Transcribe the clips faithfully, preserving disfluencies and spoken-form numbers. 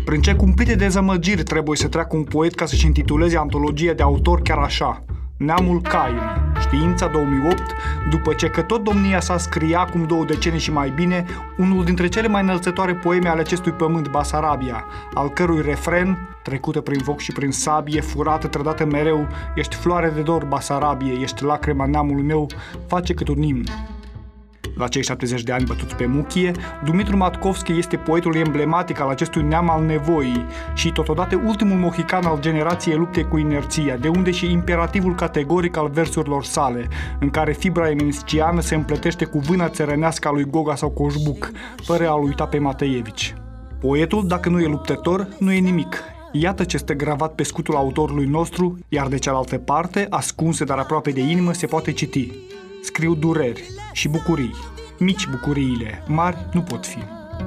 Prin ce cumplite dezamăgiri trebuie să treacă un poet ca să-și intituleze antologia de autor chiar așa, Neamul Cain, Știința două mii opt, după ce că tot domnia sa scria acum două decenii și mai bine unul dintre cele mai înălțătoare poeme ale acestui pământ, Basarabia, al cărui refren, trecută prin foc și prin sabie, furată, trădată mereu, ești floare de dor, Basarabie, ești lacrima neamului meu, face cât un imn. La cei șaptezeci de ani bătuți pe muchie, Dumitru Matkovski este poetul emblematic al acestui neam al nevoii și totodată ultimul mohican al generației luptei cu inerția, de unde și imperativul categoric al versurilor sale, în care fibra eminesciană se împletește cu vâna țărănească a lui Goga sau Coșbuc, fără a-l uita pe Mateevici. Poetul, dacă nu e luptător, nu e nimic. Iată ce stă gravat pe scutul autorului nostru, iar de cealaltă parte, ascunse dar aproape de inimă, se poate citi: scriu dureri și bucurii, mici bucuriile, mari nu pot fi.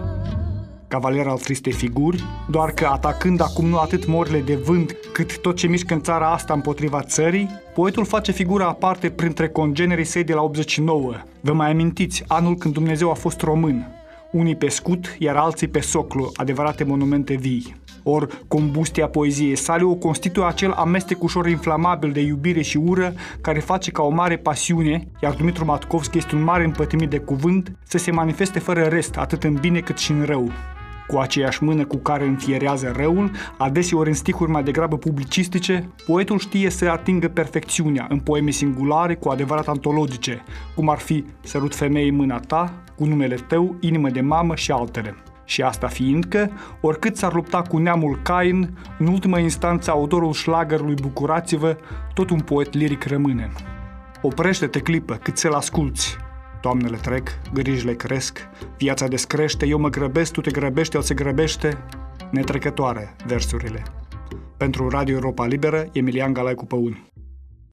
Cavaler al tristei figuri, doar că atacând acum nu atât morile de vânt, cât tot ce mișcă în țara asta împotriva țării, poetul face figura aparte printre congenerii săi de la optzeci și nouă. Vă mai amintiți, anul când Dumnezeu a fost român, unii pe scut, iar alții pe soclu, adevărate monumente vii. Or, combustia poeziei sale o constituie acel amestec ușor inflamabil de iubire și ură care face ca o mare pasiune, iar Dumitru Matkovski este un mare împătimit de cuvânt, să se manifeste fără rest, atât în bine cât și în rău. Cu aceeași mână cu care înfierează răul, adeseori în stihuri mai degrabă publicistice, poetul știe să atingă perfecțiunea în poeme singulare cu adevărat antologice, cum ar fi Sărut femeii mâna ta, Cu numele tău, Inimă de mamă și altele. Și asta fiindcă, oricât s-ar lupta cu neamul Cain, în ultimă instanță autorul șlagărului Bucurați-vă, tot un poet liric rămâne. Oprește-te clipă, cât să-l asculți. Toamnele trec, grijile cresc, viața descrește, eu mă grăbesc, tu te grăbești, el se grăbește. Netrecătoare versurile. Pentru Radio Europa Liberă, Emilian Galaicu Păun.